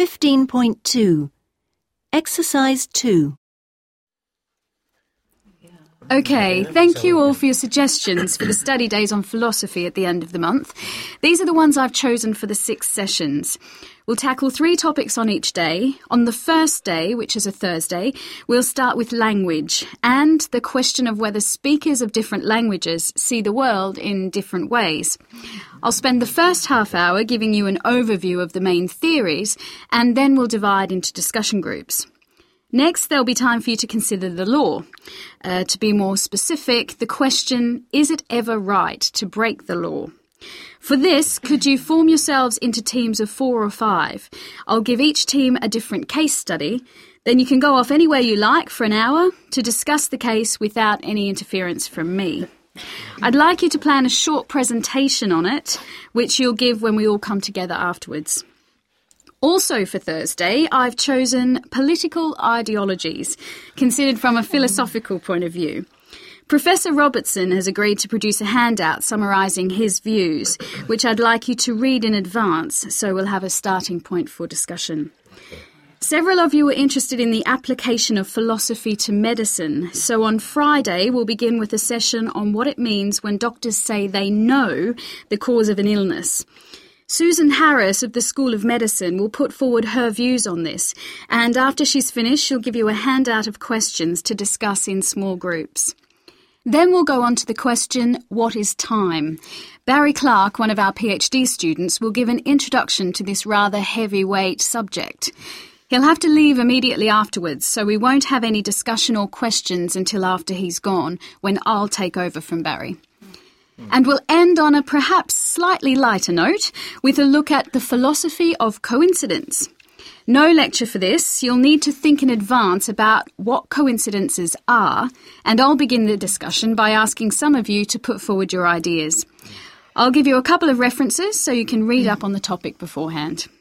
15.2. Exercise 2. OK, thank you all for your suggestions for the study days on philosophy at the end of the month. These are the ones I've chosen for the 6 sessions. We'll tackle 3 topics on each day. On the first day, which is a Thursday, we'll start with language and the question of whether speakers of different languages see the world in different ways. I'll spend the first half hour giving you an overview of the main theories, and then we'll divide into discussion groups. Next, there'll be time for you to consider the law. To be more specific, the question, is it ever right to break the law? For this, could you form yourselves into teams of 4 or 5? I'll give each team a different case study. Then you can go off anywhere you like for an hour to discuss the case without any interference from me. I'd like you to plan a short presentation on it, which you'll give when we all come together afterwards. Also for Thursday, I've chosen political ideologies, considered from a philosophical point of view. Professor Robertson has agreed to produce a handout summarising his views, which I'd like you to read in advance, so we'll have a starting point for discussion. Several of you are interested in the application of philosophy to medicine, so on Friday we'll begin with a session on what it means when doctors say they know the cause of an illness. Susan Harris of the School of Medicine will put forward her views on this, and after she's finished, she'll give you a handout of questions to discuss in small groups. Then we'll go on to the question, what is time? Barry Clark, one of our PhD students, will give an introduction to this rather heavyweight subject. He'll have to leave immediately afterwards, so we won't have any discussion or questions until after he's gone, when I'll take over from Barry. And we'll end on a perhaps slightly lighter note with a look at the philosophy of coincidence. No lecture for this. You'll need to think in advance about what coincidences are, and I'll begin the discussion by asking some of you to put forward your ideas. I'll give you a couple of references so you can read up on the topic beforehand.